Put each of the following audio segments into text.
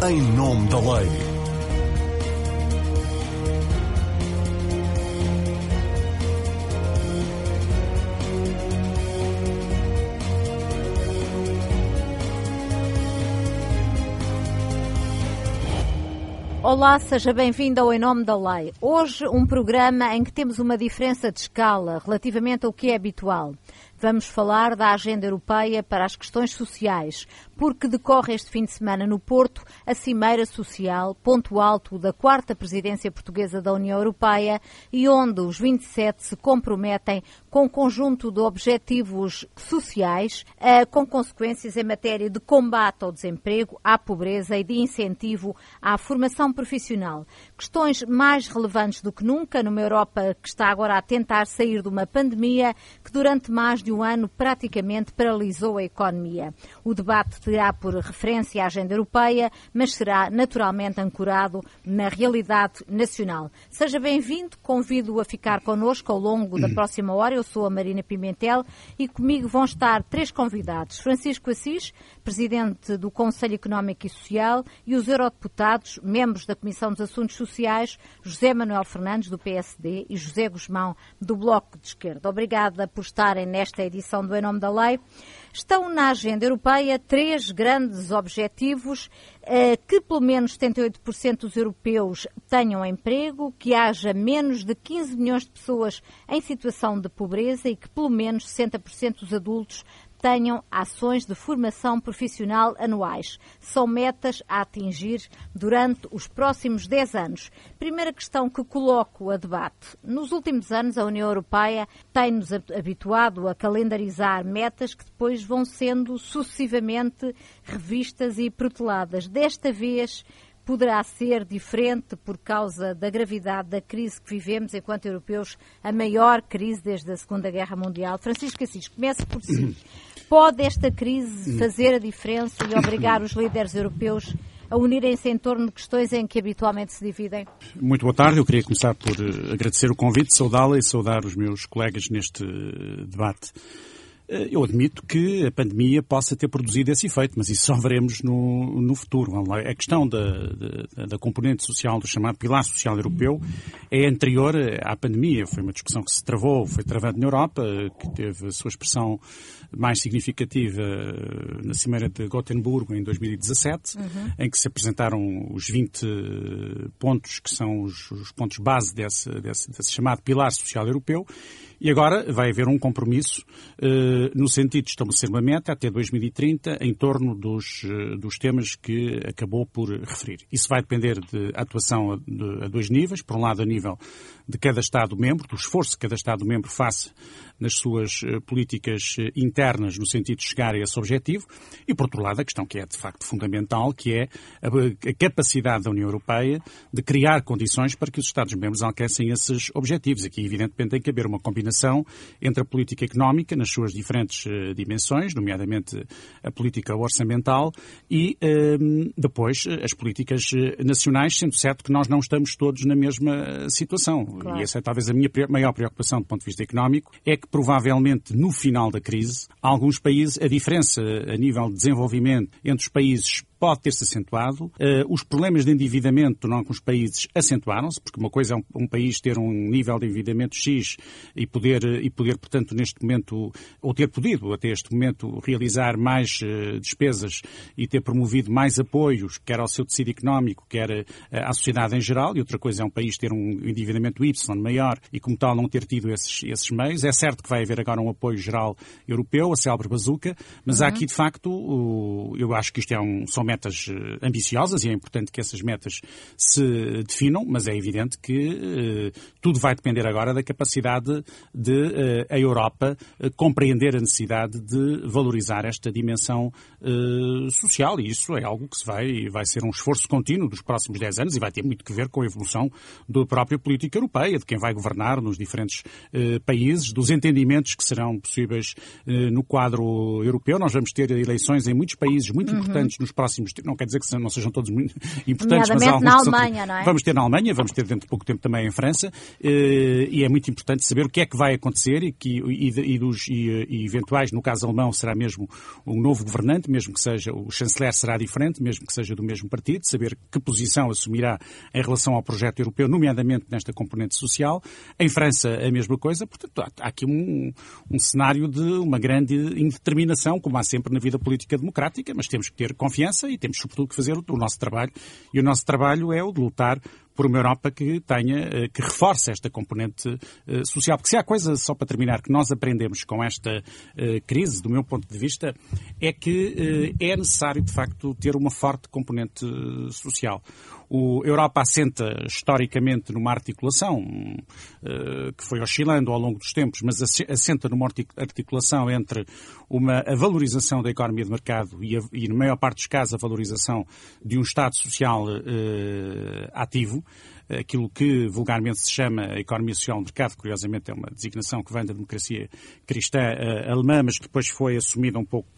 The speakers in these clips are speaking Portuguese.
Em nome da lei. Olá, seja bem-vindo ao Em Nome da Lei. Hoje um programa em que temos uma diferença de escala relativamente ao que é habitual. Vamos falar da Agenda Europeia para as Questões Sociais, porque decorre este fim de semana no Porto a Cimeira Social, ponto alto da 4ª Presidência Portuguesa da União Europeia e onde os 27 se comprometem com um conjunto de objetivos sociais com consequências em matéria de combate ao desemprego, à pobreza e de incentivo à formação profissional. Questões mais relevantes do que nunca numa Europa que está agora a tentar sair de uma pandemia que durante mais de um ano praticamente paralisou a economia. O debate terá por referência a agenda europeia, mas será naturalmente ancorado na realidade nacional. Seja bem-vindo, convido-o a ficar connosco ao longo da próxima hora. Eu sou a Marina Pimentel e comigo vão estar 3 convidados. Francisco Assis, Presidente do Conselho Económico e Social, e os eurodeputados, membros da Comissão dos Assuntos Sociais, José Manuel Fernandes, do PSD, e José Guzmão, do Bloco de Esquerda. Obrigada por estarem nesta edição do Em Nome da Lei. Estão na agenda europeia 3 grandes objetivos: que pelo menos 78% dos europeus tenham emprego, que haja menos de 15 milhões de pessoas em situação de pobreza e que pelo menos 60% dos adultos tenham ações de formação profissional anuais. São metas a atingir durante os próximos 10 anos. Primeira questão que coloco a debate. Nos últimos anos, a União Europeia tem-nos habituado a calendarizar metas que depois vão sendo sucessivamente revistas e proteladas. Desta vez, poderá ser diferente por causa da gravidade da crise que vivemos enquanto europeus, a maior crise desde a Segunda Guerra Mundial. Francisco Assis, comece por si. Pode esta crise fazer a diferença e obrigar os líderes europeus a unirem-se em torno de questões em que habitualmente se dividem? Muito boa tarde. Eu queria começar por agradecer o convite, saudá-la e saudar os meus colegas neste debate. Eu admito que a pandemia possa ter produzido esse efeito, mas isso só veremos no futuro. A questão da componente social, do chamado pilar social europeu, é anterior à pandemia. Foi uma discussão que se travou, foi travada na Europa, que teve a sua expressão mais significativa na Cimeira de Gotemburgo em 2017, em que se apresentaram os 20 pontos que são os pontos base desse chamado pilar social europeu. E agora vai haver um compromisso no sentido de estabelecer uma meta até 2030 em torno dos temas que acabou por referir. Isso vai depender de atuação a 2 níveis. Por um lado, a nível de cada Estado-membro, do esforço que cada Estado-membro faça nas suas políticas internas no sentido de chegar a esse objetivo. E, por outro lado, a questão que é de facto fundamental, que é a capacidade da União Europeia de criar condições para que os Estados-membros alcancem esses objetivos. Aqui, evidentemente, tem que haver uma combinação entre a política económica nas suas diferentes dimensões, nomeadamente a política orçamental, e depois as políticas nacionais, sendo certo que nós não estamos todos na mesma situação. Claro. E essa é talvez a minha maior preocupação do ponto de vista económico, é que provavelmente no final da crise, alguns países, a diferença a nível de desenvolvimento entre os países pode ter-se acentuado. Os problemas de endividamento em alguns países acentuaram-se, porque uma coisa é um país ter um nível de endividamento X e poder, portanto, neste momento, ou ter podido até este momento realizar mais despesas e ter promovido mais apoios, quer ao seu tecido económico, quer à sociedade em geral, e outra coisa é um país ter um endividamento Y maior e, como tal, não ter tido esses meios. É certo que vai haver agora um apoio geral europeu, a célebre bazuca, mas há aqui, de facto, eu acho que isto são metas ambiciosas e é importante que essas metas se definam, mas é evidente que tudo vai depender agora da capacidade de a Europa compreender a necessidade de valorizar esta dimensão social, e isso é algo que vai ser um esforço contínuo dos próximos 10 anos e vai ter muito que ver com a evolução da própria política europeia, de quem vai governar nos diferentes países, dos entendimentos que serão possíveis no quadro europeu. Nós vamos ter eleições em muitos países muito importantes nos próximos próximos, não quer dizer que não sejam todos muito importantes, mas alguns na Alemanha, não é? Vamos ter na Alemanha, vamos ter dentro de pouco tempo também em França, e é muito importante saber o que é que vai acontecer e eventuais, no caso alemão, será mesmo um novo governante, mesmo que seja, o chanceler será diferente, mesmo que seja do mesmo partido, saber que posição assumirá em relação ao projeto europeu, nomeadamente nesta componente social. Em França, a mesma coisa. Portanto, há aqui um cenário de uma grande indeterminação, como há sempre na vida política democrática, mas temos que ter confiança e temos, sobretudo, que fazer o nosso trabalho. E o nosso trabalho é o de lutar por uma Europa que reforce esta componente social. Porque se há coisa, só para terminar, que nós aprendemos com esta crise, do meu ponto de vista, é que é necessário, de facto, ter uma forte componente social. A Europa assenta historicamente numa articulação que foi oscilando ao longo dos tempos, mas assenta numa articulação entre a valorização da economia de mercado e, na maior parte dos casos, a valorização de um Estado social ativo. Aquilo que vulgarmente se chama a economia social de mercado, curiosamente é uma designação que vem da democracia cristã alemã, mas que depois foi assumida um pouco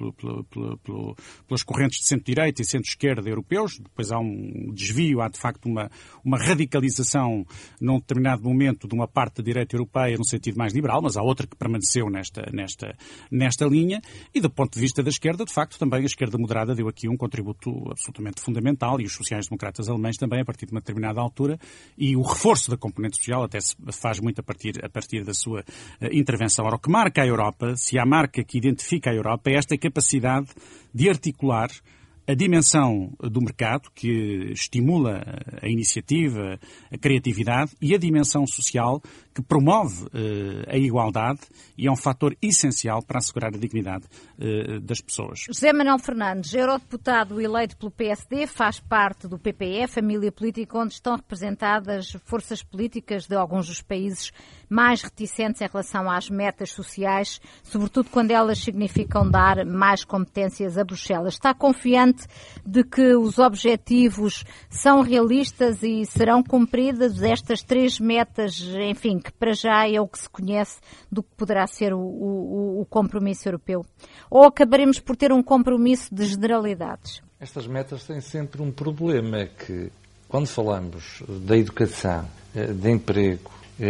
pelas correntes de centro-direita e centro-esquerda europeus. Depois há um desvio, há de facto uma radicalização num determinado momento de uma parte da direita europeia no sentido mais liberal, mas há outra que permaneceu nesta linha. E do ponto de vista da esquerda, de facto, também a esquerda moderada deu aqui um contributo absolutamente fundamental, e os sociais-democratas alemães também, a partir de uma determinada altura, e o reforço da componente social até se faz muito a partir da sua intervenção. Ora, o que marca a Europa, se há marca que identifica a Europa, é esta capacidade de articular a dimensão do mercado, que estimula a iniciativa, a criatividade, e a dimensão social, que promove a igualdade e é um fator essencial para assegurar a dignidade das pessoas. José Manuel Fernandes, eurodeputado eleito pelo PSD, faz parte do PPE, família política onde estão representadas forças políticas de alguns dos países mais reticentes em relação às metas sociais, sobretudo quando elas significam dar mais competências a Bruxelas. Está confiante de que os objetivos são realistas e serão cumpridas estas 3 metas, enfim, que para já é o que se conhece do que poderá ser o compromisso europeu? Ou acabaremos por ter um compromisso de generalidades? Estas metas têm sempre um problema, é que quando falamos da educação, de emprego,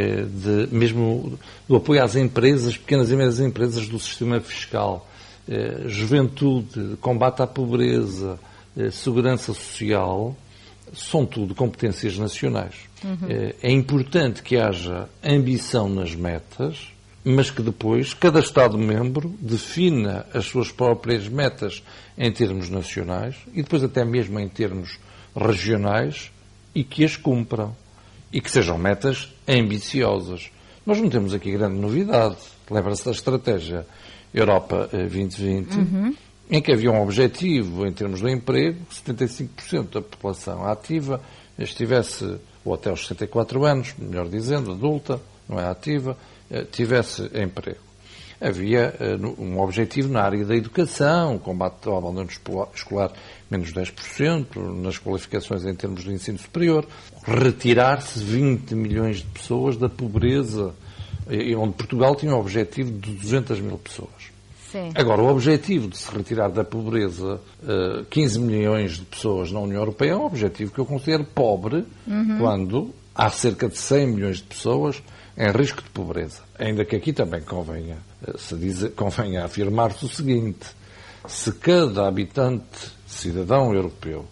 mesmo do apoio às empresas, pequenas e médias empresas, do sistema fiscal, juventude, combate à pobreza, segurança social, são tudo competências nacionais. É importante que haja ambição nas metas, mas que depois cada Estado-membro defina as suas próprias metas em termos nacionais e depois até mesmo em termos regionais e que as cumpram. E que sejam metas ambiciosas. Nós não temos aqui grande novidade. Lembra-se da estratégia Europa 2020, em que havia um objetivo em termos do emprego, que 75% da população ativa estivesse, ou até aos 64 anos, melhor dizendo, adulta, não é ativa, tivesse emprego. Havia um objetivo na área da educação, combate ao abandono escolar menos 10%, nas qualificações em termos de ensino superior, retirar-se 20 milhões de pessoas da pobreza, onde Portugal tinha um objetivo de 200 mil pessoas. Sim. Agora, o objetivo de se retirar da pobreza 15 milhões de pessoas na União Europeia é um objetivo que eu considero pobre, quando há cerca de 100 milhões de pessoas em risco de pobreza. Ainda que aqui também convenha afirmar-se o seguinte: se cada habitante, cidadão europeu,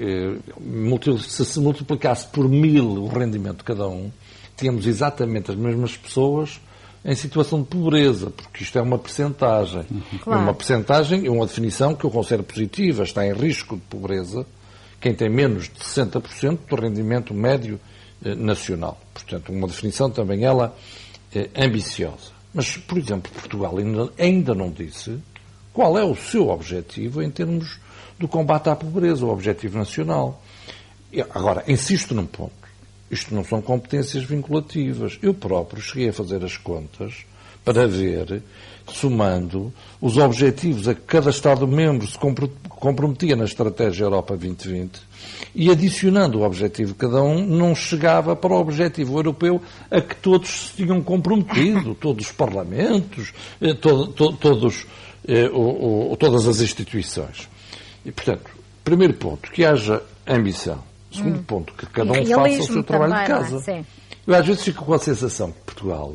se multiplicasse por 1000 o rendimento de cada um, tínhamos exatamente as mesmas pessoas em situação de pobreza, porque isto é uma percentagem. Claro. Uma percentagem é uma definição que eu considero positiva. Está em risco de pobreza quem tem menos de 60% do rendimento médio nacional. Portanto, uma definição também ela ambiciosa. Mas, por exemplo, Portugal ainda não disse qual é o seu objetivo em termos do combate à pobreza, o objetivo nacional. Agora, insisto num ponto. Isto não são competências vinculativas. Eu próprio cheguei a fazer as contas para ver, somando os objetivos a que cada Estado-membro se comprometia na Estratégia Europa 2020 e adicionando o objetivo de cada um, não chegava para o objetivo europeu a que todos se tinham comprometido, todos os parlamentos, todas as instituições. E, portanto, primeiro ponto, que haja ambição. Segundo ponto, que cada um faça o seu trabalho de casa. Eu às vezes fico com a sensação que Portugal,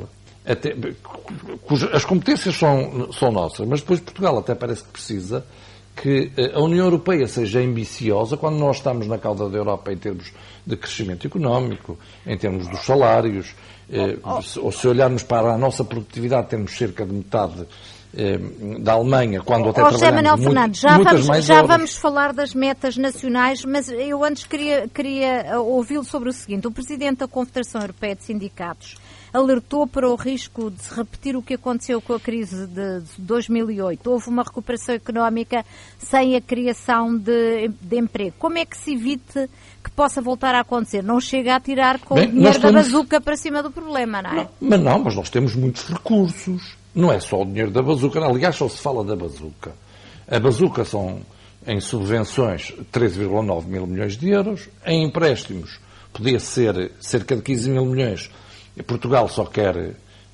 as competências são nossas, mas depois Portugal até parece que precisa que a União Europeia seja ambiciosa quando nós estamos na cauda da Europa em termos de crescimento económico, em termos dos salários, ou se olharmos para a nossa produtividade, temos cerca de metade da Alemanha, quando até José Manuel trabalhamos Fernandes, já vamos falar das metas nacionais, mas eu antes queria ouvi-lo sobre o seguinte. O Presidente da Confederação Europeia de Sindicatos alertou para o risco de se repetir o que aconteceu com a crise de 2008. Houve uma recuperação económica sem a criação de emprego. Como é que se evite que possa voltar a acontecer? Não chega a tirar com o dinheiro da bazuca para cima do problema, não é? Mas nós temos muitos recursos. Não é só o dinheiro da bazuca. Aliás, só se fala da bazuca. A bazuca são, em subvenções, 13,9 mil milhões de euros. Em empréstimos, podia ser cerca de 15 mil milhões. Portugal só quer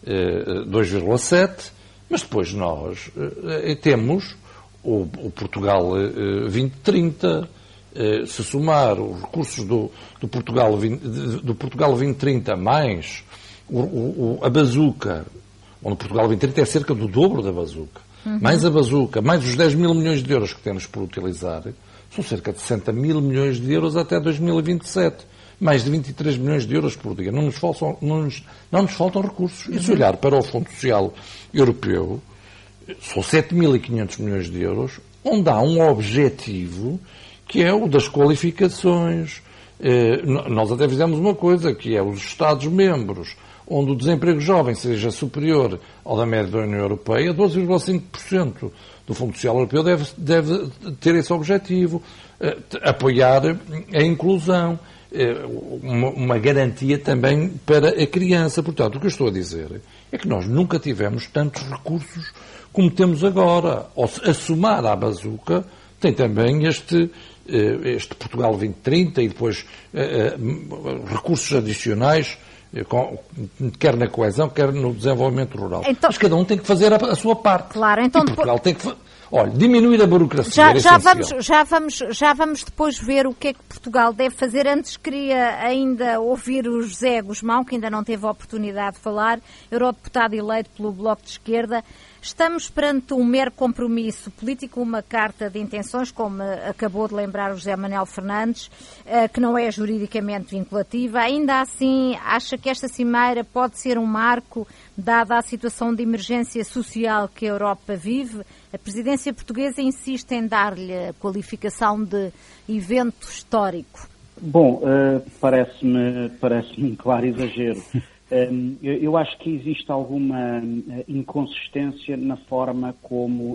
2,7, mas depois nós temos o Portugal 2030, se somar os recursos do Portugal 2030 mais a bazuca, onde Portugal 2030 é cerca do dobro da bazuca, mais a bazuca, mais os 10 mil milhões de euros que temos por utilizar, são cerca de 60 mil milhões de euros até 2027. Mais de 23 milhões de euros por dia. Não nos faltam recursos. E se olhar para o Fundo Social Europeu, são 7.500 milhões de euros, onde há um objetivo que é o das qualificações. Nós até fizemos uma coisa, que é os Estados-membros, onde o desemprego jovem seja superior ao da média da União Europeia, 12,5% do Fundo Social Europeu deve ter esse objetivo. Apoiar a inclusão. Uma garantia também para a criança. Portanto, o que eu estou a dizer é que nós nunca tivemos tantos recursos como temos agora. A somar à bazuca, tem também este Portugal 2030 e depois recursos adicionais, quer na coesão, quer no desenvolvimento rural. Então, mas cada um tem que fazer a sua parte. Claro, então Portugal tem que... Olha, diminuir a burocracia. Já vamos depois ver o que é que Portugal deve fazer. Antes queria ainda ouvir o José Guzmão, que ainda não teve a oportunidade de falar, eurodeputado eleito pelo Bloco de Esquerda. Estamos perante um mero compromisso político, uma carta de intenções, como acabou de lembrar o José Manuel Fernandes, que não é juridicamente vinculativa. Ainda assim, acha que esta cimeira pode ser um marco, dada a situação de emergência social que a Europa vive? A presidência portuguesa insiste em dar-lhe a qualificação de evento histórico. Bom, parece-me um claro exagero. Eu acho que existe alguma inconsistência na forma como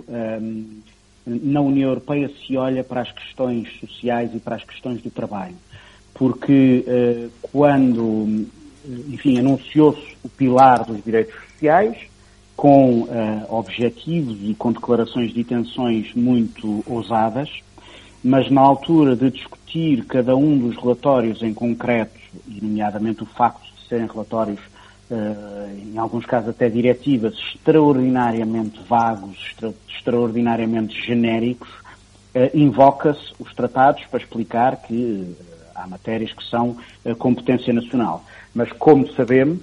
na União Europeia se olha para as questões sociais e para as questões do trabalho. Porque quando, enfim, anunciou-se o pilar dos direitos sociais, com objetivos e com declarações de intenções muito ousadas, mas na altura de discutir cada um dos relatórios em concreto, e nomeadamente o facto de serem relatórios, em alguns casos até diretivas, extraordinariamente vagos, extraordinariamente genéricos, invoca-se os tratados para explicar que há matérias que são competência nacional. Mas, como sabemos,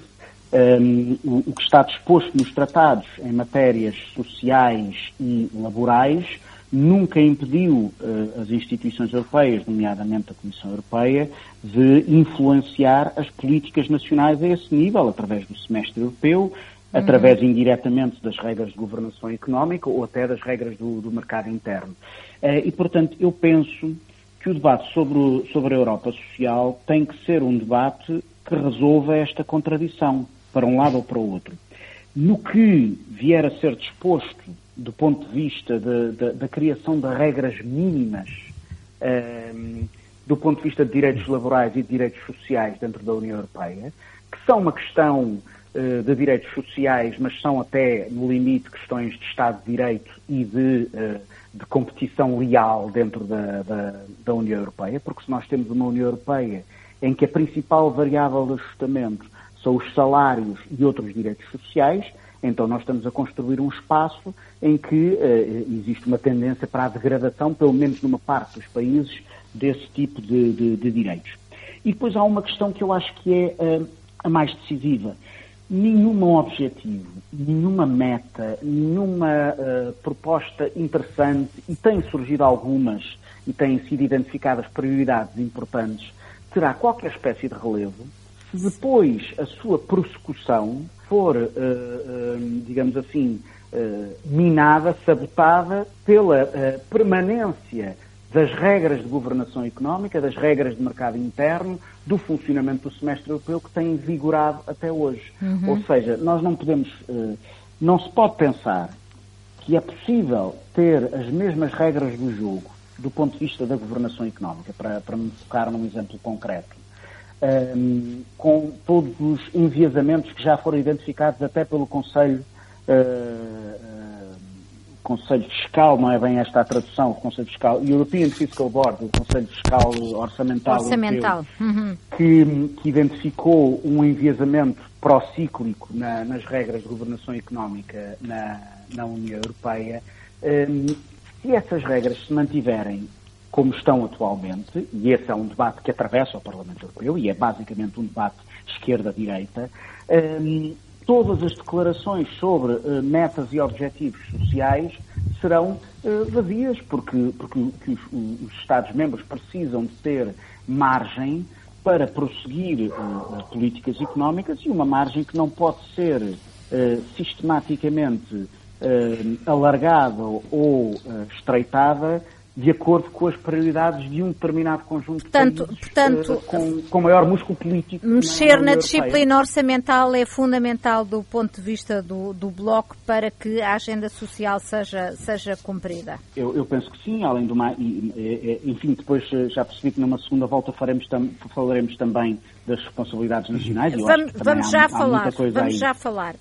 o que está disposto nos tratados em matérias sociais e laborais nunca impediu as instituições europeias, nomeadamente a Comissão Europeia, de influenciar as políticas nacionais a esse nível, através do semestre europeu, através indiretamente das regras de governação económica ou até das regras do mercado interno. E, portanto, eu penso que o debate sobre a Europa social tem que ser um debate que resolva esta contradição, para um lado ou para o outro. No que vier a ser disposto do ponto de vista da criação de regras mínimas, do ponto de vista de direitos laborais e de direitos sociais dentro da União Europeia, que são uma questão de direitos sociais, mas são até, no limite, questões de Estado de Direito e de competição leal dentro da União Europeia, porque se nós temos uma União Europeia em que a principal variável de ajustamento são os salários e outros direitos sociais, então nós estamos a construir um espaço em que existe uma tendência para a degradação, pelo menos numa parte dos países, desse tipo de direitos. E depois há uma questão que eu acho que é a mais decisiva. Nenhum objetivo, nenhuma meta, nenhuma proposta interessante, e têm surgido algumas, e têm sido identificadas prioridades importantes, terá qualquer espécie de relevo se depois a sua prossecução for, digamos assim, minada, sabotada pela permanência das regras de governação económica, das regras de mercado interno, do funcionamento do semestre europeu que tem vigorado até hoje. Ou seja, nós não podemos, não se pode pensar que é possível ter as mesmas regras do jogo do ponto de vista da governação económica, para me focar num exemplo concreto, com todos os enviesamentos que já foram identificados até pelo Conselho Fiscal, não é bem esta a tradução, o Conselho Fiscal, European Fiscal Board, o Conselho Fiscal Orçamental. Europeu, que identificou um enviesamento procíclico nas regras de governação económica na União Europeia. Se essas regras se mantiverem como estão atualmente, e esse é um debate que atravessa o Parlamento Europeu, e é basicamente um debate esquerda-direita, todas as declarações sobre metas e objetivos sociais serão vazias, porque os Estados-membros precisam de ter margem para prosseguir políticas económicas, e uma margem que não pode ser sistematicamente alargada ou estreitada de acordo com as prioridades de um determinado conjunto de países com maior músculo político. Mexer na disciplina orçamental é fundamental do ponto de vista do Bloco para que a agenda social seja cumprida. Eu penso que sim, além do mais, enfim, depois já percebi que numa segunda volta falaremos também das responsabilidades nacionais. Vamos já falar.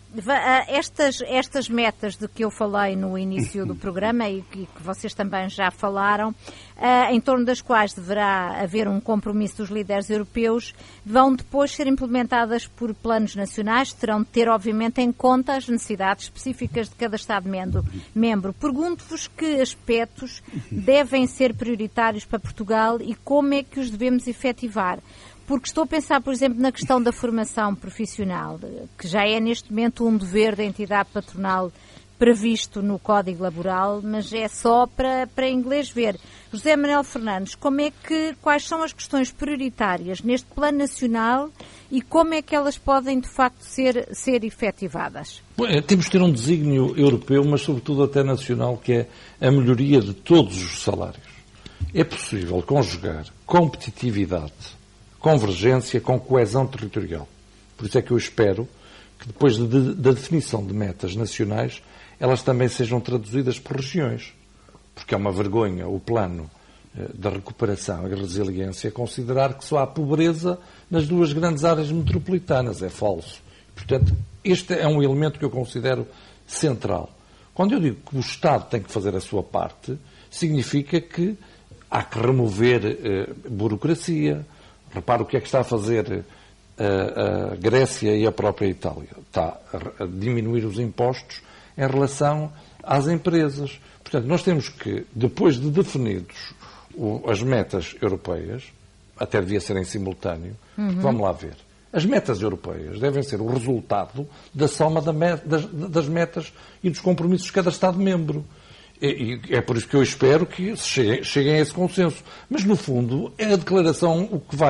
Estas metas de que eu falei no início do programa e que vocês também já falaram, em torno das quais deverá haver um compromisso dos líderes europeus, vão depois ser implementadas por planos nacionais, terão de ter, obviamente, em conta as necessidades específicas de cada Estado-membro. Pergunto-vos que aspectos devem ser prioritários para Portugal e como é que os devemos efetivar. Porque estou a pensar, por exemplo, na questão da formação profissional, que já é neste momento um dever da entidade patronal previsto no Código Laboral, mas é só para inglês ver. José Manuel Fernandes, quais são as questões prioritárias neste plano nacional e como é que elas podem, de facto, ser efetivadas? Temos de ter um desígnio europeu, mas sobretudo até nacional, que é a melhoria de todos os salários. É possível conjugar competitividade, convergência com coesão territorial. Por isso é que eu espero que depois da definição de metas nacionais, elas também sejam traduzidas por regiões. Porque é uma vergonha o plano da recuperação e resiliência considerar que só há pobreza nas duas grandes áreas metropolitanas. É falso. Portanto, este é um elemento que eu considero central. Quando eu digo que o Estado tem que fazer a sua parte, significa que há que remover burocracia. Repara o que é que está a fazer a Grécia e a própria Itália. Está a diminuir os impostos em relação às empresas. Portanto, nós temos que, depois de definidos as metas europeias, até devia ser em simultâneo, vamos lá ver. As metas europeias devem ser o resultado da soma das metas e dos compromissos de cada Estado-membro. E é por isso que eu espero que cheguem a esse consenso. Mas, no fundo, a declaração,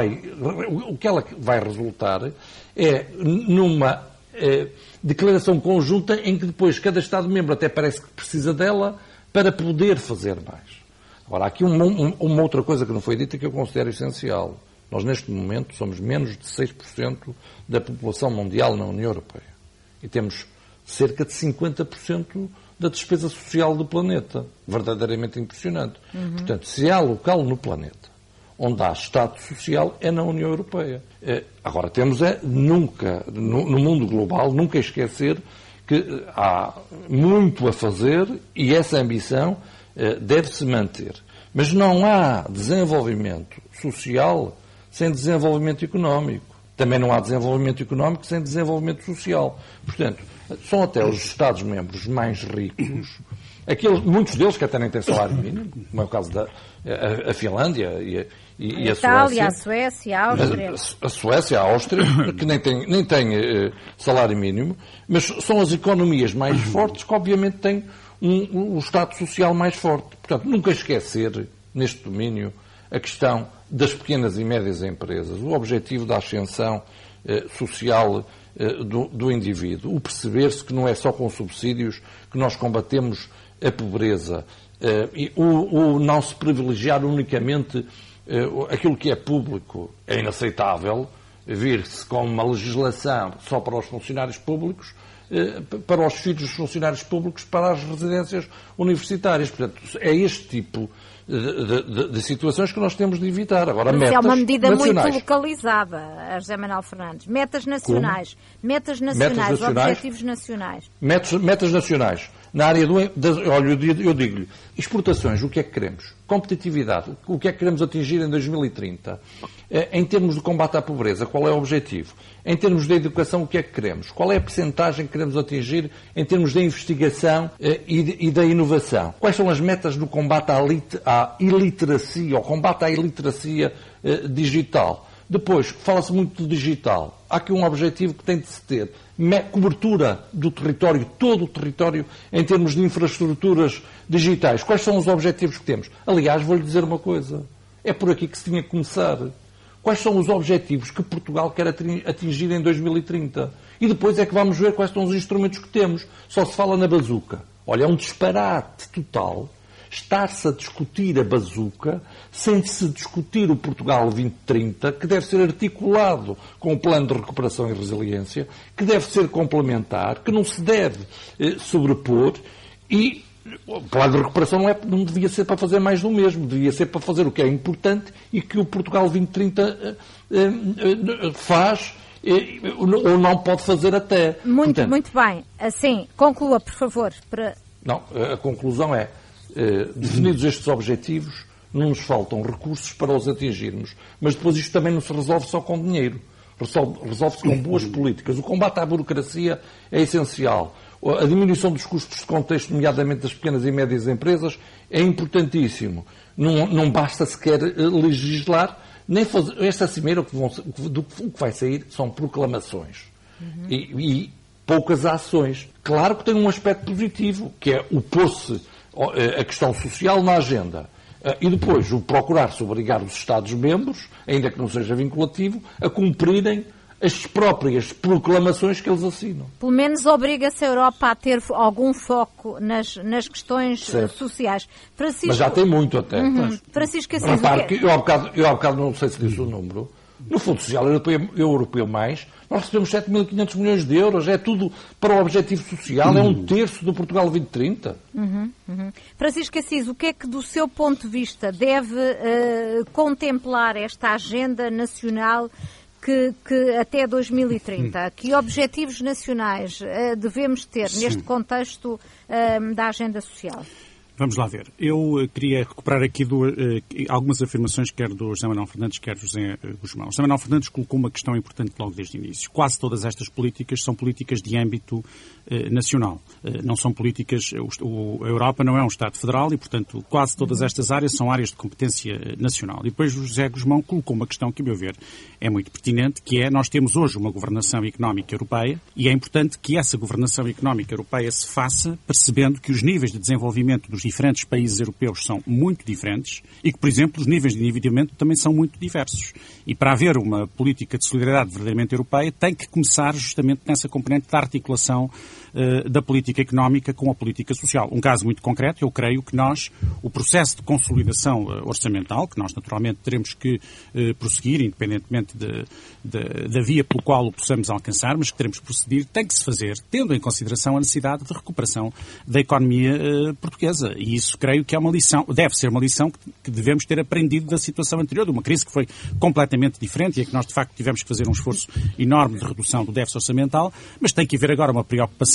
o que ela vai resultar é numa declaração conjunta em que depois cada Estado-membro até parece que precisa dela para poder fazer mais. Agora, há aqui uma outra coisa que não foi dita que eu considero essencial. Nós, neste momento, somos menos de 6% da população mundial na União Europeia. E temos cerca de 50% da despesa social do planeta. Verdadeiramente impressionante. Portanto, se há local no planeta onde há Estado social, é na União Europeia. Agora, temos nunca, no mundo global, nunca esquecer que há muito a fazer e essa ambição deve-se manter. Mas não há desenvolvimento social sem desenvolvimento económico. Também não há desenvolvimento económico sem desenvolvimento social. Portanto, são até os Estados-membros mais ricos, muitos deles que até nem têm salário mínimo, como é o caso da Finlândia e a Itália, Suécia. a Suécia, a Áustria. A Suécia, a Áustria, que nem tem salário mínimo, mas são as economias mais fortes que obviamente têm um Estado social mais forte. Portanto, nunca esquecer, neste domínio, a questão das pequenas e médias empresas, o objetivo da ascensão social do indivíduo, o perceber-se que não é só com subsídios que nós combatemos a pobreza, o não se privilegiar unicamente aquilo que é público. É inaceitável vir-se com uma legislação só para os funcionários públicos, para os filhos dos funcionários públicos, para as residências universitárias. Portanto, é este tipo de situações que nós temos de evitar. Agora, metas é uma medida nacionais. Muito localizada, José Manuel Fernandes. Metas nacionais. Metas nacionais, objetivos nacionais. Metas nacionais. Na área olha, eu digo-lhe, exportações, o que é que queremos? Competitividade, o que é que queremos atingir em 2030? Em termos de combate à pobreza, qual é o objetivo? Em termos de educação, o que é que queremos? Qual é a percentagem que queremos atingir em termos de investigação e da inovação? Quais são as metas no combate à iliteracia, ao combate à iliteracia digital? Depois, fala-se muito do digital. Há aqui um objetivo que tem de se ter. Cobertura do território, todo o território, em termos de infraestruturas digitais. Quais são os objetivos que temos? Aliás, vou-lhe dizer uma coisa. É por aqui que se tinha que começar. Quais são os objetivos que Portugal quer atingir em 2030? E depois é que vamos ver quais são os instrumentos que temos. Só se fala na bazuca. Olha, é um disparate total estar-se a discutir a bazuca sem se discutir o Portugal 2030, que deve ser articulado com o Plano de Recuperação e Resiliência, que deve ser complementar, que não se deve sobrepor, e o Plano de Recuperação não devia ser para fazer mais do mesmo, devia ser para fazer o que é importante e que o Portugal 2030 faz ou não pode fazer até. Muito bem. Assim, conclua, por favor. Não, a conclusão é definidos estes objetivos, não nos faltam recursos para os atingirmos. Mas depois isto também não se resolve só com dinheiro. Resolve-se com boas políticas. O combate à burocracia é essencial. A diminuição dos custos de contexto, nomeadamente das pequenas e médias empresas, é importantíssimo. Não basta sequer legislar, nem fazer. Esta cimeira, o que vai sair são proclamações. E poucas ações. Claro que tem um aspecto positivo, que é o pôr-se a questão social na agenda. E depois o procurar-se obrigar os Estados-membros, ainda que não seja vinculativo, a cumprirem as próprias proclamações que eles assinam. Pelo menos obriga-se a Europa a ter algum foco nas questões sociais. Francisco... Mas já tem muito até. Francisco Assis... Repare que eu há bocado não sei se disse o número. No Fundo Social Europeu mais, nós recebemos 7.500 milhões de euros. É tudo para o objetivo social. É um terço do Portugal 2030. Francisco Assis, o que é que, do seu ponto de vista, deve contemplar esta agenda nacional que até 2030? Que objetivos nacionais devemos ter neste contexto da agenda social? Vamos lá ver. Eu queria recuperar aqui algumas afirmações, quer do José Manuel Fernandes, quer do José Guzmão. José Manuel Fernandes colocou uma questão importante logo desde o início. Quase todas estas políticas são políticas de âmbito nacional. Não são políticas... A Europa não é um Estado federal e, portanto, quase todas estas áreas são áreas de competência nacional. E depois o José Guzmão colocou uma questão que, a meu ver, é muito pertinente, que é: nós temos hoje uma governação económica europeia e é importante que essa governação económica europeia se faça percebendo que os níveis de desenvolvimento dos diferentes países europeus são muito diferentes e que, por exemplo, os níveis de endividamento também são muito diversos. E para haver uma política de solidariedade verdadeiramente europeia, tem que começar justamente nessa componente da articulação da política económica com a política social. Um caso muito concreto, eu creio que o processo de consolidação orçamental, que nós naturalmente teremos que prosseguir, independentemente da via pelo qual o possamos alcançar, mas que teremos que prosseguir, tem que se fazer tendo em consideração a necessidade de recuperação da economia portuguesa. E isso creio que é uma lição, deve ser uma lição que devemos ter aprendido da situação anterior, de uma crise que foi completamente diferente e em que nós, de facto, tivemos que fazer um esforço enorme de redução do déficit orçamental, mas tem que haver agora uma preocupação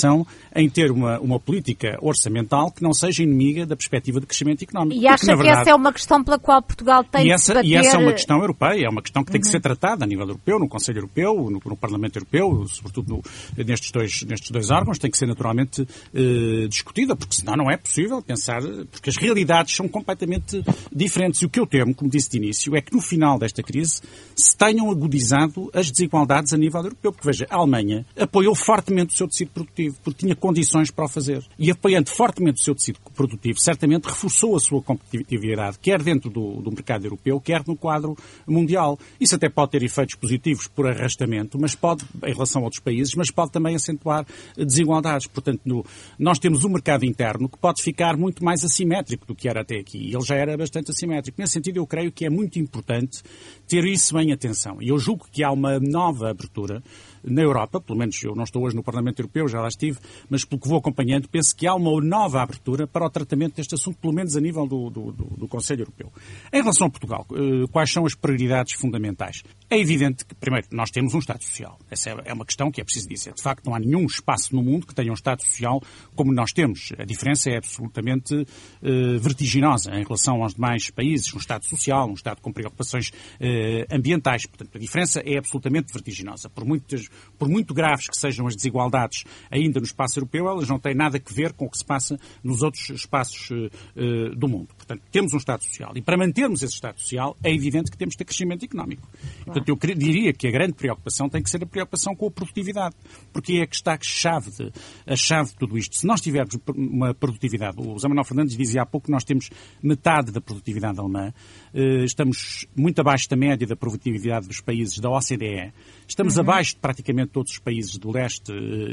preocupação em ter uma política orçamental que não seja inimiga da perspectiva de crescimento económico. E acha que essa é uma questão pela qual Portugal tem que se bater? E essa é uma questão europeia, é uma questão que tem que ser tratada a nível europeu, no Conselho Europeu, no Parlamento Europeu, sobretudo nestes dois órgãos, tem que ser naturalmente discutida, porque senão não é possível pensar, porque as realidades são completamente diferentes. E o que eu temo, como disse de início, é que no final desta crise se tenham agudizado as desigualdades a nível europeu. Porque, veja, a Alemanha apoiou fortemente o seu tecido produtivo, porque tinha condições para o fazer. E apoiando fortemente o seu tecido produtivo, certamente reforçou a sua competitividade, quer dentro do mercado europeu, quer no quadro mundial. Isso até pode ter efeitos positivos por arrastamento, mas pode, em relação a outros países, mas pode também acentuar desigualdades. Portanto, nós temos um mercado interno que pode ficar muito mais assimétrico do que era até aqui. E ele já era bastante assimétrico. Nesse sentido, eu creio que é muito importante ter isso em atenção. E eu julgo que há uma nova abertura na Europa, pelo menos eu não estou hoje no Parlamento Europeu, já lá estive, mas pelo que vou acompanhando, penso que há uma nova abertura para o tratamento deste assunto, pelo menos a nível do Conselho Europeu. Em relação a Portugal, quais são as prioridades fundamentais? É evidente que, primeiro, nós temos um Estado Social. Essa é uma questão que é preciso dizer. De facto, não há nenhum espaço no mundo que tenha um Estado Social como nós temos. A diferença é absolutamente vertiginosa em relação aos demais países. Um Estado Social, um Estado com preocupações ambientais. Portanto, a diferença é absolutamente vertiginosa. Por muito graves que sejam as desigualdades ainda no espaço europeu, elas não têm nada a ver com o que se passa nos outros espaços do mundo. Portanto, temos um Estado Social. E para mantermos esse Estado Social, é evidente que temos de ter crescimento económico. Portanto, eu diria que a grande preocupação tem que ser a preocupação com a produtividade, porque é que está a chave de tudo isto. Se nós tivermos uma produtividade, o José Manuel Fernandes dizia há pouco que nós temos metade da produtividade alemã, estamos muito abaixo da média da produtividade dos países da OCDE, estamos abaixo de praticamente todos os países do leste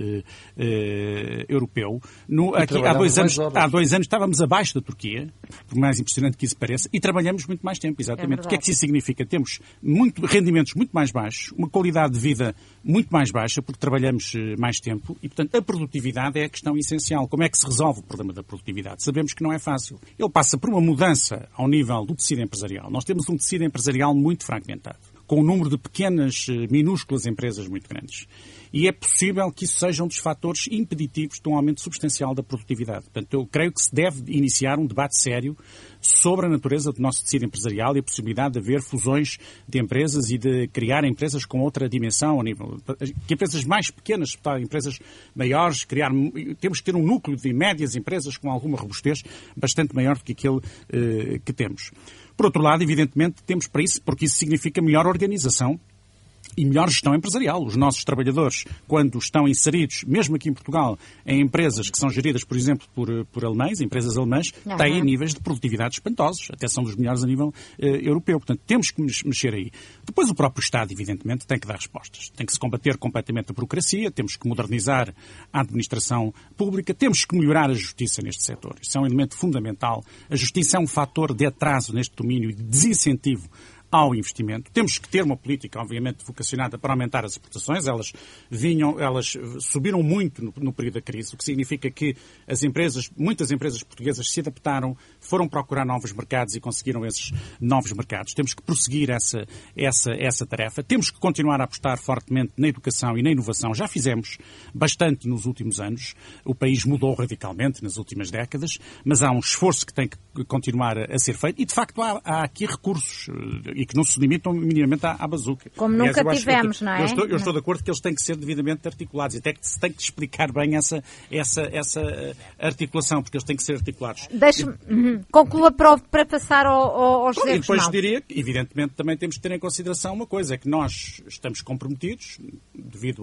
europeu. Há 2 anos estávamos abaixo da Turquia, por mais impressionante que isso pareça, e trabalhamos muito mais tempo, exatamente. O que é que isso significa? Temos rendimentos muito mais baixos, uma qualidade de vida muito mais baixa, porque trabalhamos mais tempo, e, portanto, a produtividade é a questão essencial. Como é que se resolve o problema da produtividade? Sabemos que não é fácil. Ele passa por uma mudança ao nível do tecido empresarial. Nós temos um tecido empresarial muito fragmentado, com um número de pequenas, minúsculas empresas muito grandes. E é possível que isso seja um dos fatores impeditivos de um aumento substancial da produtividade. Portanto, eu creio que se deve iniciar um debate sério sobre a natureza do nosso tecido empresarial e a possibilidade de haver fusões de empresas e de criar empresas com outra dimensão, que empresas mais pequenas, empresas maiores, temos que ter um núcleo de médias empresas com alguma robustez bastante maior do que aquele que temos. Por outro lado, evidentemente, temos para isso, porque isso significa melhor organização e melhor gestão empresarial. Os nossos trabalhadores, quando estão inseridos, mesmo aqui em Portugal, em empresas que são geridas, por exemplo, por alemães, empresas alemãs, têm níveis de produtividade espantosos. Até são dos melhores a nível europeu. Portanto, temos que mexer aí. Depois, o próprio Estado, evidentemente, tem que dar respostas. Tem que se combater completamente a burocracia, temos que modernizar a administração pública, temos que melhorar a justiça neste setor. Isso é um elemento fundamental. A justiça é um fator de atraso neste domínio e de desincentivo ao investimento. Temos que ter uma política, obviamente, vocacionada para aumentar as exportações. Elas subiram muito no período da crise, o que significa que muitas empresas portuguesas se adaptaram, foram procurar novos mercados e conseguiram esses novos mercados. Temos que prosseguir essa tarefa. Temos que continuar a apostar fortemente na educação e na inovação. Já fizemos bastante nos últimos anos. O país mudou radicalmente nas últimas décadas, mas há um esforço que tem que continuar a ser feito e, de facto, há aqui recursos e que não se limitam minimamente à bazuca. Como nunca tivemos, não é? Eu estou de acordo que eles têm que ser devidamente articulados e até que se tem que explicar bem essa articulação, porque eles têm que ser articulados. Conclua para passar ao José Guzmão. E depois diria que, evidentemente, também temos que ter em consideração uma coisa, é que nós estamos comprometidos, devido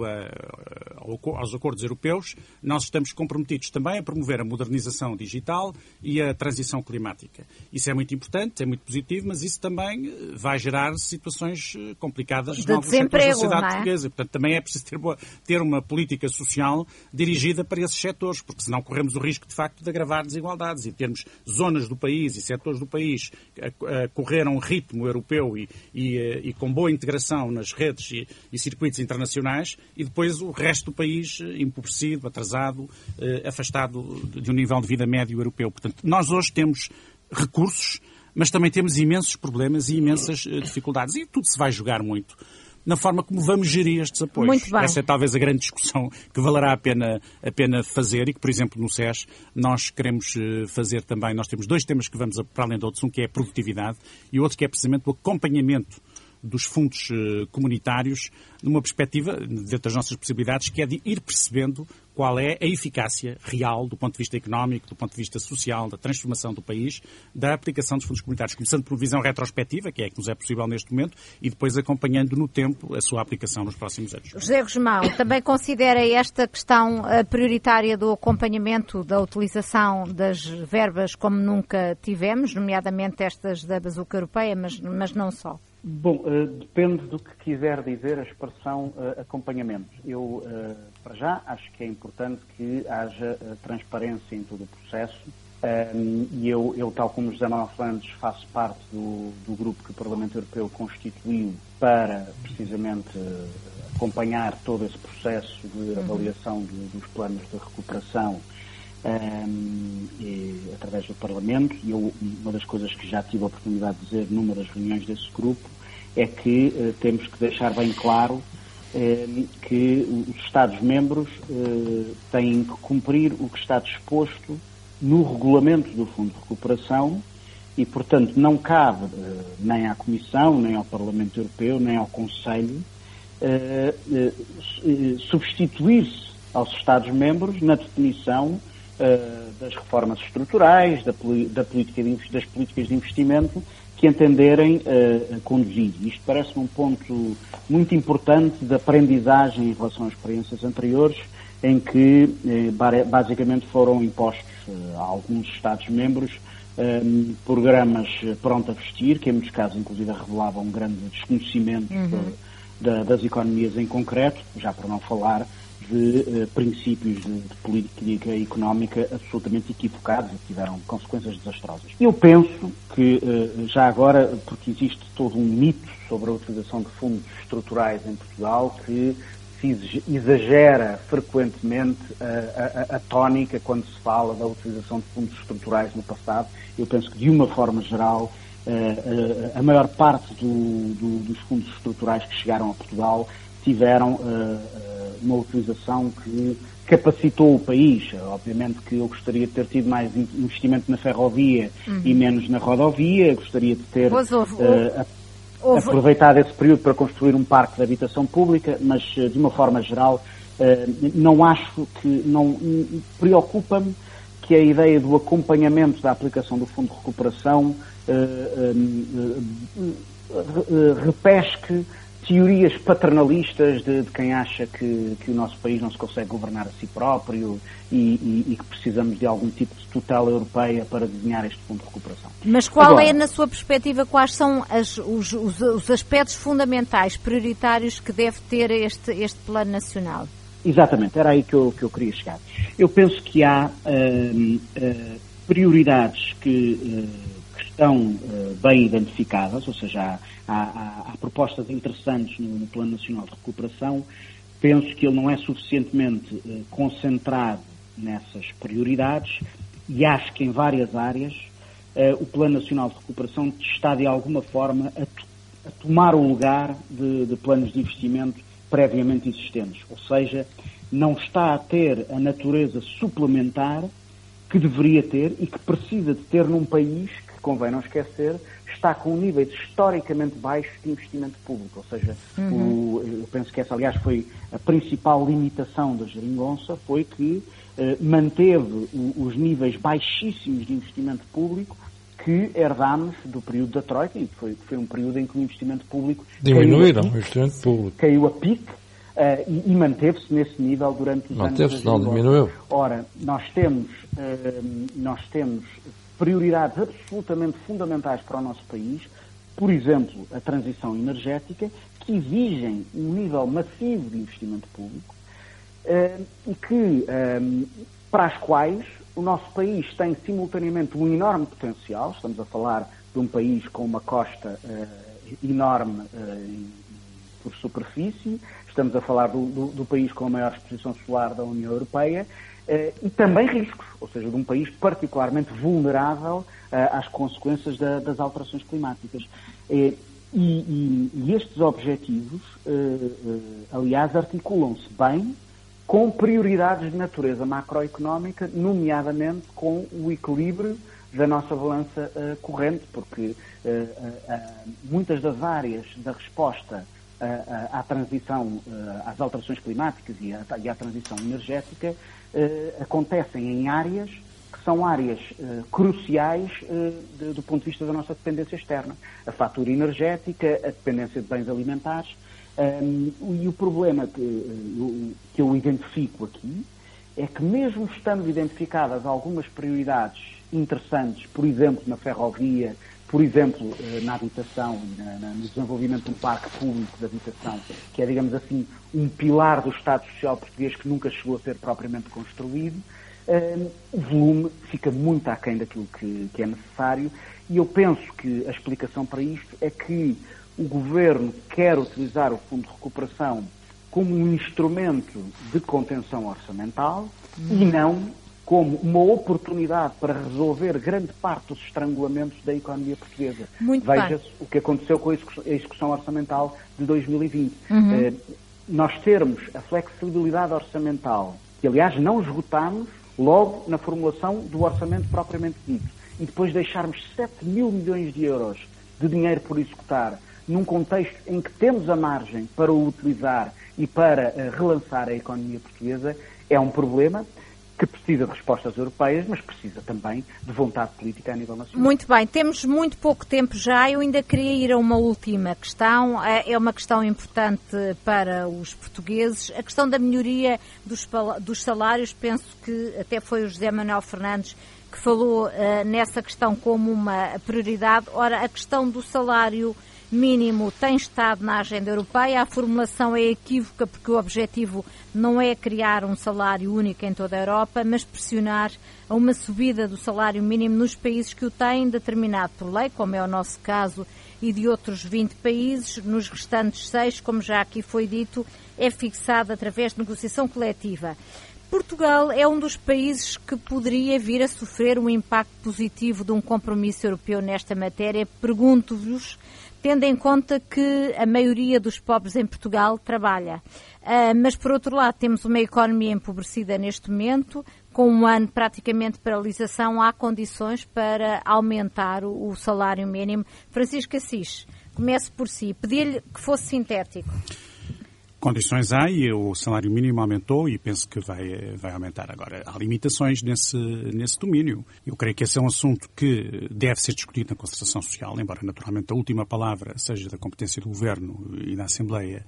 aos acordos europeus, nós estamos comprometidos também a promover a modernização digital e a transição climática. Isso é muito importante, é muito positivo, mas isso também vai gerar situações complicadas em alguns setores da sociedade portuguesa. Portanto, também é preciso ter uma política social dirigida para esses setores, porque senão corremos o risco, de facto, de agravar desigualdades e termos zonas do país e setores do país a correr a um ritmo europeu e com boa integração nas redes e circuitos internacionais e depois o resto do país empobrecido, atrasado, afastado de um nível de vida médio europeu. Portanto, nós hoje temos recursos, mas também temos imensos problemas e imensas dificuldades. E tudo se vai jogar muito na forma como vamos gerir estes apoios. Muito bem. Essa é talvez a grande discussão que valerá a pena fazer e que, por exemplo, no SES nós queremos fazer também. Nós temos 2 temas que vamos para além de outros, um que é a produtividade e o outro que é precisamente o acompanhamento dos fundos comunitários numa perspectiva, dentro das nossas possibilidades, que é de ir percebendo qual é a eficácia real do ponto de vista económico, do ponto de vista social, da transformação do país, da aplicação dos fundos comunitários, começando por uma visão retrospectiva, que é que nos é possível neste momento, e depois acompanhando no tempo a sua aplicação nos próximos anos. José Guzmão, também considera esta questão prioritária do acompanhamento da utilização das verbas como nunca tivemos, nomeadamente estas da Bazuca Europeia, mas não só? Bom, depende do que quiser dizer a expressão acompanhamento. Eu, para já, acho que é importante que haja transparência em todo o processo e eu, tal como José Manuel Fernandes, faço parte do grupo que o Parlamento Europeu constituiu para, precisamente, acompanhar todo esse processo de avaliação dos planos de recuperação através do Parlamento, e uma das coisas que já tive a oportunidade de dizer numa das reuniões desse grupo é que temos que deixar bem claro que os Estados-membros têm que cumprir o que está disposto no regulamento do Fundo de Recuperação e, portanto, não cabe nem à Comissão, nem ao Parlamento Europeu, nem ao Conselho substituir-se aos Estados-membros na definição das reformas estruturais, das políticas de investimento que entenderem conduzir. Isto parece-me um ponto muito importante de aprendizagem em relação às experiências anteriores, em que basicamente foram impostos a alguns Estados-membros programas pronto a vestir, que em muitos casos inclusive revelavam um grande desconhecimento das economias em concreto, já para não falar de princípios de política económica absolutamente equivocados e que tiveram consequências desastrosas. Eu penso que, já agora, porque existe todo um mito sobre a utilização de fundos estruturais em Portugal, que se exagera frequentemente a tónica quando se fala da utilização de fundos estruturais no passado. Eu penso que, de uma forma geral, a maior parte dos fundos estruturais que chegaram a Portugal tiveram uma utilização que capacitou o país. Obviamente que eu gostaria de ter tido mais investimento na ferrovia e menos na rodovia. Gostaria de ter aproveitado esse período para construir um parque de habitação pública, mas de uma forma geral não acho que, não preocupa-me que a ideia do acompanhamento da aplicação do Fundo de Recuperação repesque teorias paternalistas de quem acha que o nosso país não se consegue governar a si próprio e que precisamos de algum tipo de tutela europeia para desenhar este Fundo de Recuperação. Mas qual é, na sua perspectiva, quais são os aspectos fundamentais, prioritários que deve ter este Plano Nacional? Exatamente, era aí que eu queria chegar. Eu penso que há prioridades que estão bem identificadas, ou seja, há propostas interessantes no Plano Nacional de Recuperação. Penso que ele não é suficientemente concentrado nessas prioridades e acho que em várias áreas o Plano Nacional de Recuperação está de alguma forma a tomar o lugar de planos de investimento previamente existentes, ou seja, não está a ter a natureza suplementar que deveria ter e que precisa de ter num país que, convém não esquecer, está com níveis historicamente baixos de investimento público. Ou seja, eu penso que essa, aliás, foi a principal limitação da geringonça, foi que manteve os níveis baixíssimos de investimento público que herdámos do período da Troika, e que foi um período em que o investimento público caiu a pique e manteve-se nesse nível durante os anos. Manteve-se, não diminuiu. Ora, nós temos prioridades absolutamente fundamentais para o nosso país, por exemplo, a transição energética, que exigem um nível massivo de investimento público e que, para as quais o nosso país tem simultaneamente um enorme potencial. Estamos a falar de um país com uma costa enorme por superfície, estamos a falar do país com a maior exposição solar da União Europeia, e também riscos, ou seja, de um país particularmente vulnerável às consequências das alterações climáticas. E estes objetivos, aliás, articulam-se bem com prioridades de natureza macroeconómica, nomeadamente com o equilíbrio da nossa balança corrente, porque muitas das áreas da resposta à transição, às alterações climáticas e à transição energética acontecem em áreas que são áreas cruciais do ponto de vista da nossa dependência externa. A fatura energética, a dependência de bens alimentares. E o problema que eu identifico aqui é que, mesmo estando identificadas algumas prioridades interessantes, por exemplo, na ferrovia, por exemplo, na habitação, no desenvolvimento de um parque público de habitação, que é, digamos assim, um pilar do Estado Social português que nunca chegou a ser propriamente construído, o volume fica muito aquém daquilo que é necessário, e eu penso que a explicação para isto é que o Governo quer utilizar o Fundo de Recuperação como um instrumento de contenção orçamental e não como uma oportunidade para resolver grande parte dos estrangulamentos da economia portuguesa. Veja-se o que aconteceu com a execução orçamental de 2020. Nós termos a flexibilidade orçamental, que aliás não esgotámos logo na formulação do orçamento propriamente dito, e depois deixarmos 7 mil milhões de euros de dinheiro por executar, num contexto em que temos a margem para o utilizar e para relançar a economia portuguesa, é um problema que precisa de respostas europeias, mas precisa também de vontade política a nível nacional. Muito bem, temos muito pouco tempo já. Eu ainda queria ir a uma última questão. É uma questão importante para os portugueses. A questão da melhoria dos salários. Penso que até foi o José Manuel Fernandes que falou nessa questão como uma prioridade. Ora, a questão do salário mínimo tem estado na agenda europeia. A formulação é equívoca porque o objetivo não é criar um salário único em toda a Europa, mas pressionar a uma subida do salário mínimo nos países que o têm determinado por lei, como é o nosso caso e de outros 20 países. Nos restantes 6, como já aqui foi dito, é fixado através de negociação coletiva. Portugal é um dos países que poderia vir a sofrer um impacto positivo de um compromisso europeu nesta matéria. Pergunto-vos, tendo em conta que a maioria dos pobres em Portugal trabalha. Mas, por outro lado, temos uma economia empobrecida neste momento, com um ano praticamente de paralisação. Há condições para aumentar o salário mínimo. Francisco Assis, comece por si. Pedi-lhe que fosse sintético. Condições há e o salário mínimo aumentou e penso que vai aumentar agora. Há limitações nesse domínio. Eu creio que esse é um assunto que deve ser discutido na concertação social, embora naturalmente a última palavra seja da competência do Governo e da Assembleia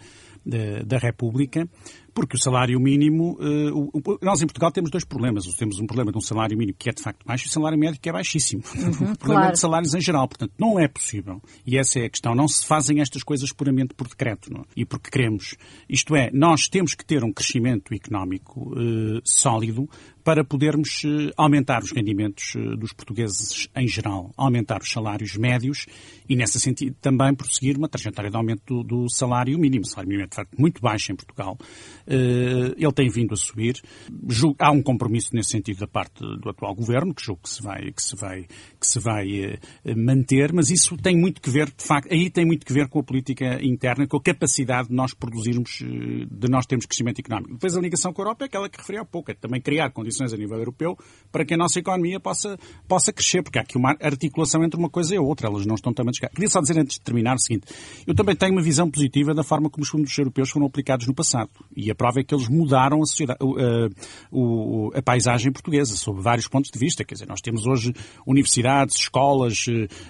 da República, porque o salário mínimo... nós em Portugal temos dois problemas. Temos um problema de um salário mínimo que é de facto baixo e o salário médio que é baixíssimo. O problema é de salários em geral. Portanto, não é possível. E essa é a questão. Não se fazem estas coisas puramente por decreto, não? E porque queremos. Isto é, nós temos que ter um crescimento económico sólido para podermos aumentar os rendimentos dos portugueses em geral, aumentar os salários médios e, nesse sentido, também prosseguir uma trajetória de aumento do salário mínimo. O salário mínimo é, de facto, muito baixo em Portugal. Ele tem vindo a subir. Há um compromisso nesse sentido da parte do atual Governo, que julgo que se vai manter, mas isso tem muito que ver, de facto, aí tem muito que ver com a política interna, com a capacidade de nós produzirmos, de nós termos crescimento económico. Depois a ligação com a Europa é aquela que referi há pouco, é também criar condições a nível europeu para que a nossa economia possa crescer, porque há aqui uma articulação entre uma coisa e a outra, elas não estão também descarregadas. Queria só dizer, antes de terminar, o seguinte: eu também tenho uma visão positiva da forma como os fundos europeus foram aplicados no passado, e a prova é que eles mudaram a sociedade, a paisagem portuguesa, sob vários pontos de vista. Quer dizer, nós temos hoje universidades, escolas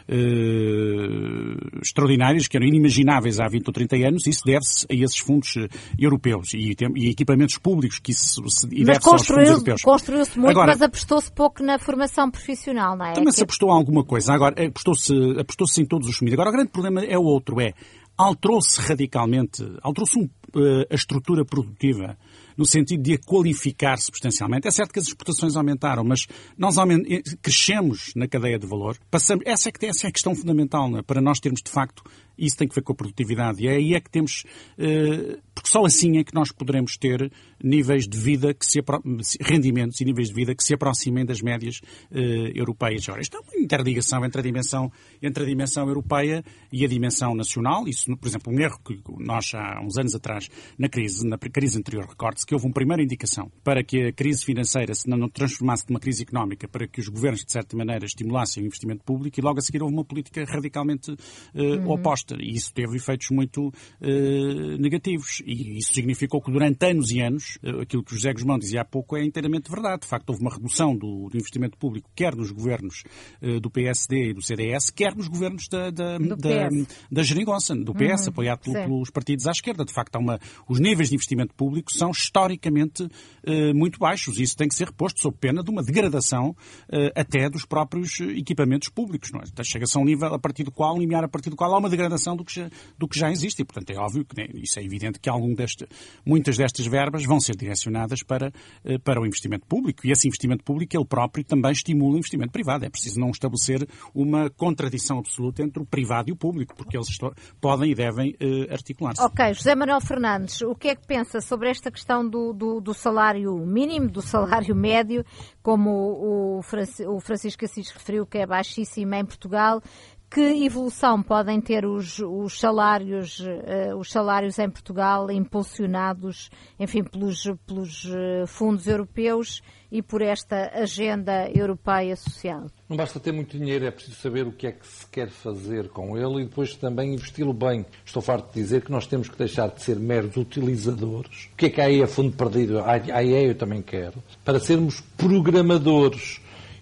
extraordinárias que eram inimagináveis há 20 ou 30 anos, e isso deve-se a esses fundos europeus e equipamentos públicos que isso deve-se aos fundos europeus. Construiu-se muito, agora, mas apostou-se pouco na formação profissional, não é? Também se apostou a alguma coisa. Agora, apostou-se em todos os domínios. Agora, o grande problema é o outro, alterou-se radicalmente, a estrutura produtiva, no sentido de a qualificar substancialmente. É certo que as exportações aumentaram, mas nós crescemos na cadeia de valor. Essa é a questão fundamental, não é? Para nós termos, de facto, Isso tem que ver com a produtividade. E é aí é que temos... porque só assim é que nós poderemos ter níveis de vida, rendimentos e níveis de vida que se aproximem das médias europeias. Ora, isto é uma interligação entre a dimensão europeia e a dimensão nacional. Isso, por exemplo, um erro que nós, há uns anos atrás, na crise anterior, recorde-se que houve uma primeira indicação para que a crise financeira se não transformasse numa crise económica, para que os governos, de certa maneira, estimulassem o investimento público, e logo a seguir houve uma política radicalmente oposta. E isso teve efeitos muito negativos. E isso significou que durante anos e anos, aquilo que o José Guzmão dizia há pouco é inteiramente verdade. De facto, houve uma redução do investimento público, quer nos governos do PSD e do CDS, quer nos governos da geringonça, do PS, apoiado pelos partidos à esquerda. De facto, os níveis de investimento público são historicamente muito baixos. E isso tem que ser reposto sob pena de uma degradação até dos próprios equipamentos públicos. Não é? Chega-se a um nível a partir do qual há uma degradação do que já existe. E, portanto, é óbvio que isso é evidente que muitas destas verbas vão ser direcionadas para o investimento público. E esse investimento público, ele próprio, também estimula o investimento privado. É preciso não estabelecer uma contradição absoluta entre o privado e o público, porque eles podem e devem articular-se. Ok, José Manuel Fernandes, o que é que pensa sobre esta questão do salário mínimo, do salário médio, como o Francisco Assis referiu, que é baixíssimo em Portugal? Que evolução podem ter os salários em Portugal, impulsionados, enfim, pelos fundos europeus e por esta agenda europeia social? Não basta ter muito dinheiro, é preciso saber o que é que se quer fazer com ele e depois também investi-lo bem. Estou farto de dizer que nós temos que deixar de ser meros utilizadores. O que é que há aí a fundo perdido? Eu também quero. Para sermos programadores.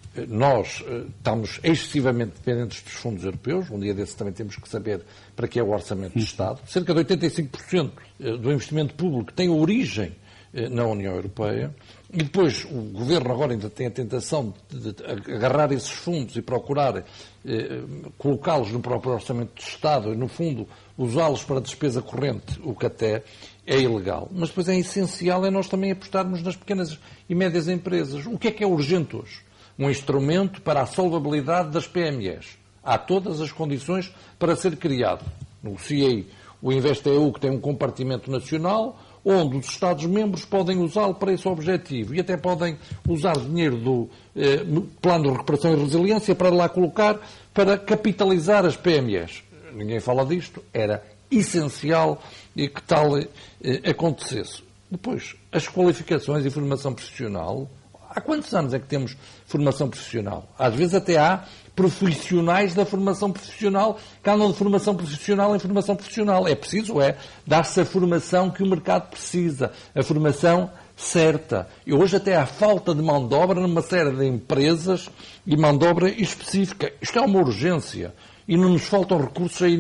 Nós estamos excessivamente dependentes dos fundos europeus. Um dia desse também temos que saber para que é o orçamento do Estado. Cerca de 85% do investimento público tem origem na União Europeia. E depois o Governo agora ainda tem a tentação de agarrar esses fundos e procurar colocá-los no próprio orçamento do Estado e, no fundo, usá-los para despesa corrente, o que até é ilegal. Mas depois é essencial nós também apostarmos nas pequenas e médias empresas. O que é urgente hoje? Um instrumento para a solvabilidade das PMEs. Há todas as condições para ser criado. Negocia o InvestEU, que tem um compartimento nacional, onde os Estados-membros podem usá-lo para esse objetivo e até podem usar dinheiro do Plano de Recuperação e Resiliência para lá colocar, para capitalizar as PMEs. Ninguém fala disto. Era essencial que tal acontecesse. Depois, as qualificações e formação profissional. Há quantos anos é que temos formação profissional? Às vezes até há profissionais da formação profissional que andam de formação profissional em formação profissional. É preciso, dar-se a formação que o mercado precisa, a formação certa. E hoje até há falta de mão de obra numa série de empresas e mão de obra específica. Isto é uma urgência. E não nos faltam recursos aí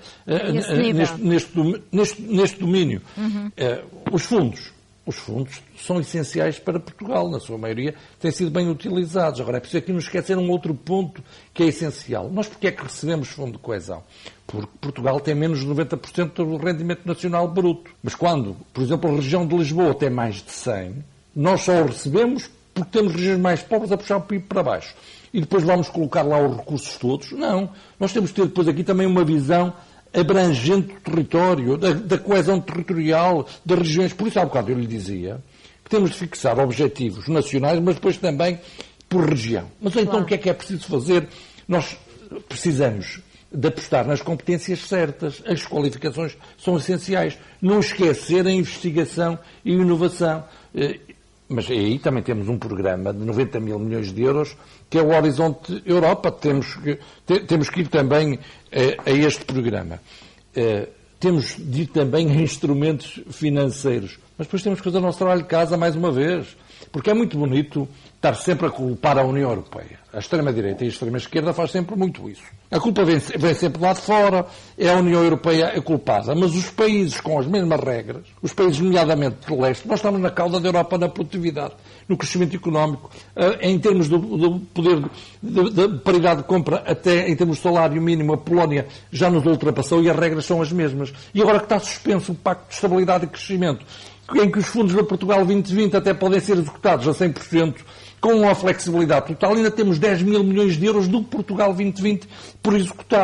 neste domínio. Os fundos são essenciais para Portugal, na sua maioria, têm sido bem utilizados. Agora, é preciso aqui não esquecer um outro ponto que é essencial. Nós porquê é que recebemos fundo de coesão? Porque Portugal tem menos de 90% do rendimento nacional bruto. Mas quando, por exemplo, a região de Lisboa tem mais de 100%, nós só o recebemos porque temos regiões mais pobres a puxar o PIB para baixo. E depois vamos colocar lá os recursos todos? Não. Nós temos que ter depois aqui também uma visão abrangente do território, da coesão territorial, das regiões. Por isso, há bocado eu lhe dizia que temos de fixar objetivos nacionais, mas depois também por região. Mas então o que é preciso fazer? Nós precisamos de apostar nas competências certas. As qualificações são essenciais. Não esquecer a investigação e inovação. Mas aí também temos um programa de 90 mil milhões de euros, que é o Horizonte Europa. Temos que ir também a este programa. Temos de ir também a instrumentos financeiros. Mas depois temos que fazer o nosso trabalho de casa mais uma vez. Porque é muito bonito estar sempre a culpar a União Europeia. A extrema-direita e a extrema-esquerda faz sempre muito isso. A culpa vem sempre lá de fora, é a União Europeia a culpada. Mas os países com as mesmas regras, os países nomeadamente do leste, nós estamos na cauda da Europa na produtividade, no crescimento económico, em termos do poder de paridade de compra, até em termos de salário mínimo, a Polónia já nos ultrapassou e as regras são as mesmas. E agora que está suspenso o Pacto de Estabilidade e Crescimento, em que os fundos da Portugal 2020 até podem ser executados a 100%, com uma flexibilidade total, ainda temos 10 mil milhões de euros do Portugal 2020 por executar.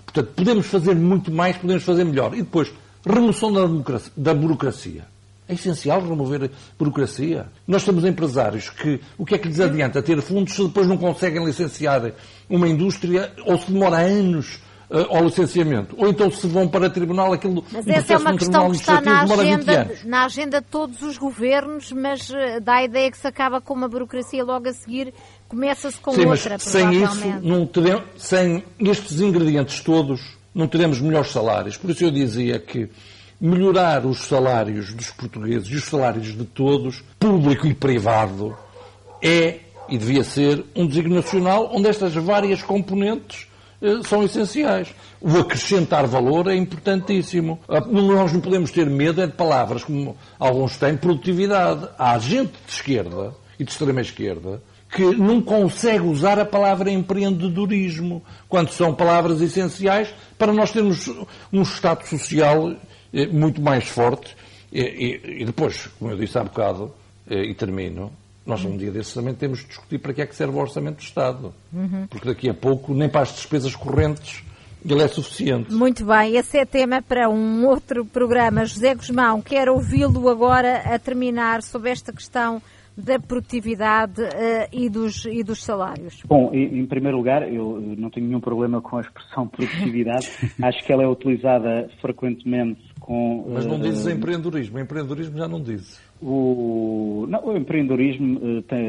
Portanto, podemos fazer muito mais, podemos fazer melhor. E depois, remoção da burocracia. É essencial remover a burocracia. Nós temos empresários que, o que é que lhes adianta ter fundos se depois não conseguem licenciar uma indústria ou se demora anos ao licenciamento? Ou então se vão para tribunal, aquilo... Mas essa é uma questão que está na agenda de todos os governos, mas dá a ideia que se acaba com uma burocracia logo a seguir, começa-se com outra, mas sem isso, sem estes ingredientes todos, não teremos melhores salários. Por isso eu dizia que melhorar os salários dos portugueses e os salários de todos, público e privado, é e devia ser um desígnio nacional onde estas várias componentes são essenciais. O acrescentar valor é importantíssimo. Nós não podemos ter medo de palavras como alguns têm, produtividade. Há gente de esquerda e de extrema esquerda que não consegue usar a palavra empreendedorismo, quando são palavras essenciais para nós termos um Estado social muito mais forte. E depois, como eu disse há bocado, e termino, nós um dia desses também temos de discutir para que é que serve o Orçamento do Estado. Porque daqui a pouco, nem para as despesas correntes, ele é suficiente. Muito bem, esse é tema para um outro programa. José Guzmão, quero ouvi-lo agora a terminar sobre esta questão da produtividade e dos salários. Bom, em primeiro lugar, eu não tenho nenhum problema com a expressão produtividade. Acho que ela é utilizada frequentemente com... Mas não dizes empreendedorismo. Empreendedorismo já não dizes. O empreendedorismo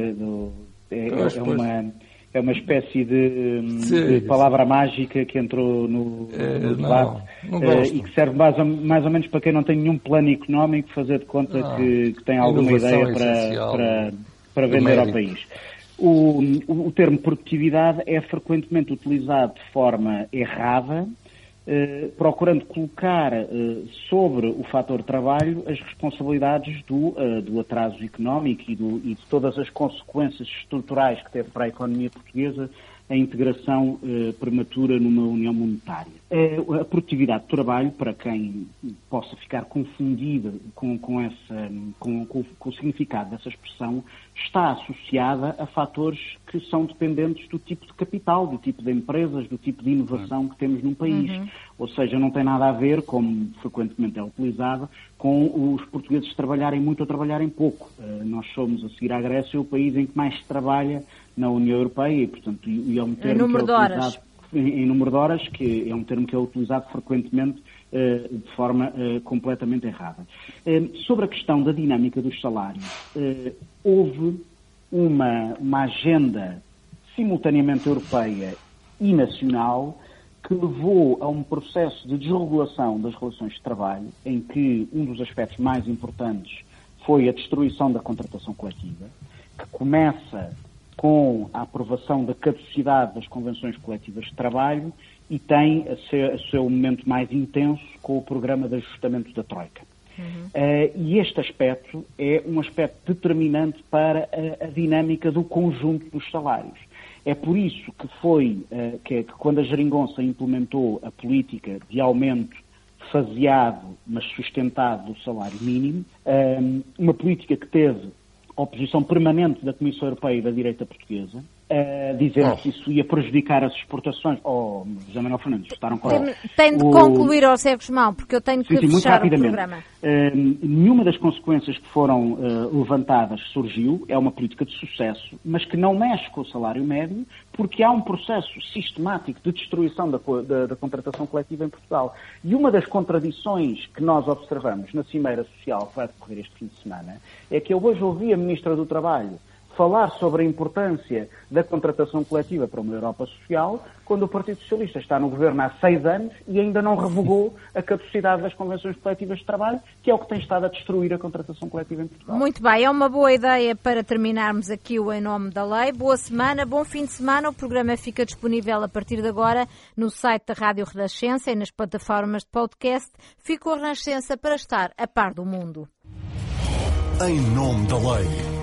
é uma espécie de palavra mágica que entrou no debate e que serve mais ou menos para quem não tem nenhum plano económico fazer de conta que tem alguma ideia para vender ao país. O termo produtividade é frequentemente utilizado de forma errada, procurando colocar sobre o fator trabalho as responsabilidades do atraso económico e de todas as consequências estruturais que teve para a economia portuguesa a integração prematura numa união monetária. A produtividade do trabalho, para quem possa ficar confundida com o significado dessa expressão, está associada a fatores que são dependentes do tipo de capital, do tipo de empresas, do tipo de inovação que temos num país. Ou seja, não tem nada a ver, como frequentemente é utilizado, com os portugueses trabalharem muito ou trabalharem pouco. Nós somos, a seguir à Grécia, o país em que mais se trabalha na União Europeia e, portanto, é um termo que é utilizado em número de horas, que é um termo que é utilizado frequentemente de forma completamente errada. Sobre a questão da dinâmica dos salários, houve uma agenda simultaneamente europeia e nacional que levou a um processo de desregulação das relações de trabalho, em que um dos aspectos mais importantes foi a destruição da contratação coletiva, que começa com a aprovação da caducidade das convenções coletivas de trabalho e tem o seu momento mais intenso com o programa de ajustamento da Troika. E este aspecto é um aspecto determinante para a dinâmica do conjunto dos salários. É por isso que quando a Geringonça implementou a política de aumento faseado, mas sustentado do salário mínimo, uma política que teve oposição permanente da Comissão Europeia e da direita portuguesa, dizendo que isso ia prejudicar as exportações. José Manuel Fernandes, votaram contra. Tem de concluir, José Guzmão, porque eu tenho que fechar o programa. Nenhuma das consequências que foram levantadas surgiu, é uma política de sucesso, mas que não mexe com o salário médio, porque há um processo sistemático de destruição da contratação coletiva em Portugal. E uma das contradições que nós observamos na Cimeira Social que vai decorrer este fim de semana é que eu hoje ouvi a Ministra do Trabalho falar sobre a importância da contratação coletiva para uma Europa social, quando o Partido Socialista está no governo há 6 anos e ainda não revogou a caducidade das convenções coletivas de trabalho, que é o que tem estado a destruir a contratação coletiva em Portugal. Muito bem, é uma boa ideia para terminarmos aqui o Em Nome da Lei. Boa semana, bom fim de semana. O programa fica disponível a partir de agora no site da Rádio Renascença e nas plataformas de podcast. Fica a Renascença para estar a par do mundo. Em Nome da Lei.